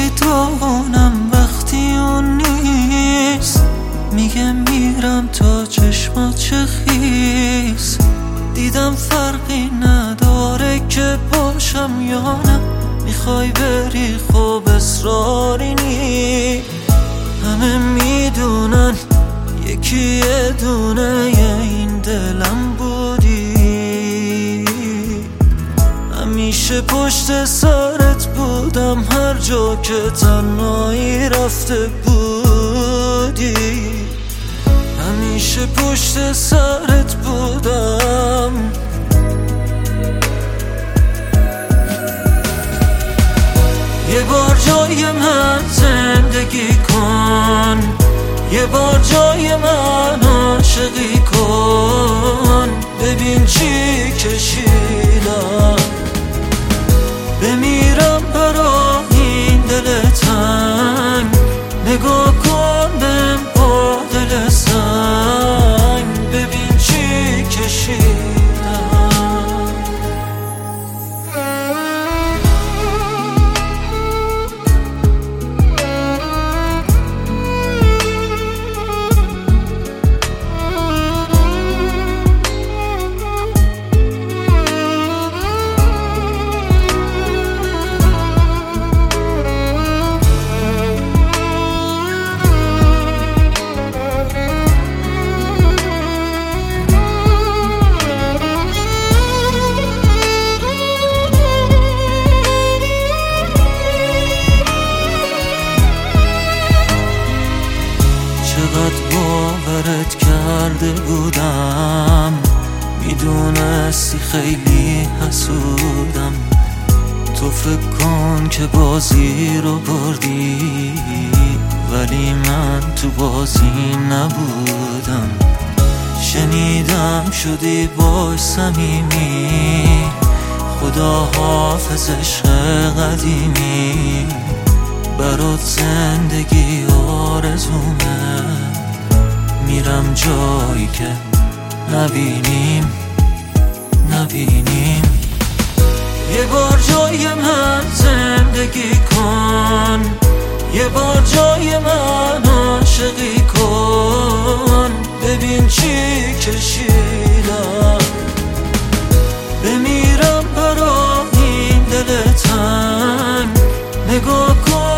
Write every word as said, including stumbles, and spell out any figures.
میدونم وقتی اون نیست میگه میرم تا چشمات چه خیس. دیدم فرقی نداره که باشم یا نه، میخوای بری خب اصراری نی. همه میدونن یکی یه دونه این دلم بودی، همیشه پشت سرت بودم هر جا که تنهایی رفته بودی، همیشه پشت سرت بودم. یه بار جای من زندگی کن، یه بار جای من عاشقی کن، ببین چی کشیدم. بمیرم برا این دل تنگ، نگاه کن بهم با دل سنگ، ببین چی کشیدم. چقدر باورت کرده بودم، میدونستی خیلی حسودم. تو فکر کن که بازی رو بردی، ولی من تو بازی نبودم. شنیدم شدی باش صمیمی، خدا حافظ عشق قدیمی. برات زندگی آرزومه، میرم جایی که نبینیم نبینیم. یه بار جای من زندگی کن، یه بار جای من عاشقی کن، ببین چی کشیدم. بمیرم برا این دل تنگ، نگاه کن